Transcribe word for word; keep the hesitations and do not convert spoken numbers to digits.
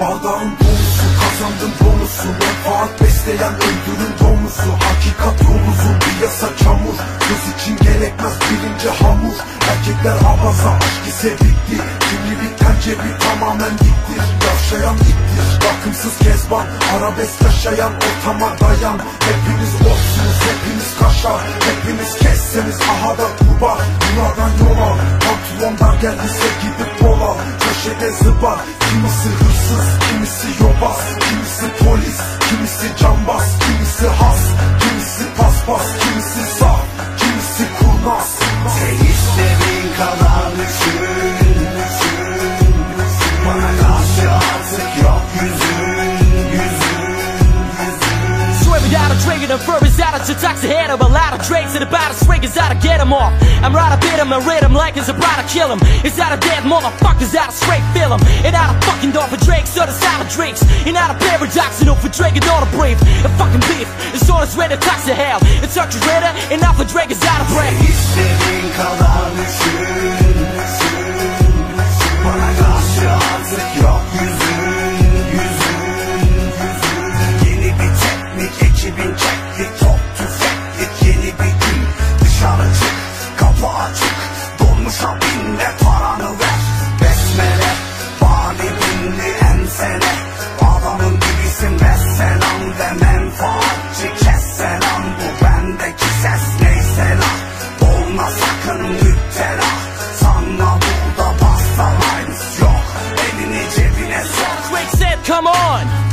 Bardağın dolusu, kazandın bonusu. Menfaat besleyen öldürün domuzu. Hakikat yol uzun, bir yasa çamur. Göz için gerekmez bilince hamur. Erkekler abaza, aşk ise bitti. Kimlilik tencebi tamamen gitti. Yaşayan gittir, bakımsız kezban. Arabesk yaşayan ortama dayan. Hepiniz otsunuz, hepiniz kaşar. Hepiniz kesseniz aha da kurban. Buradan yol al, pantolondan geldiyse gidip bol al. Köşede zıbar, kimisi hırsız, kimisi yobaz. Kimisi polis, kimisi cambaz. Kimisi has, kimisi paspas. Kimisi saf, kimisi kurnaz. Sen istediğin kadar düşün, düşün. Bana karşı artık yok yüzün, yüzün, yüzün. Swear without a drink and the fur is out of your toxic head. I'm a lot of drinks and about as triggers out to get them off. I'm right up in him and read him like it's about to kill him. It's out of dead motherfuckers, out of straight film. And out of fucking door for drinks, so the sound of drinks. And out of paradox, enough for drinking all the brief. And fucking beef, it's all it's ready to toxic hell. It's such a redder, and out for drinkers out of breath. Sen istediğin kadar düşün, düşün. Bana karşı artık yok yüzün, yüzün, yüzün. Yeni bir teknik, ekibin çekti, top tüfeklik. Yeni bir gün, dışarı çık, kapı açık. Dolmuşa bin de paranı ver. Besmele, bani bindi ensene. Adamın gibisin vesselam ve menfaatçi kesselam. Bu bendeki ses neyse lan. Olma sakın müptela. Sana burada basta lines yok. Elini cebine sok. Drake said, come on.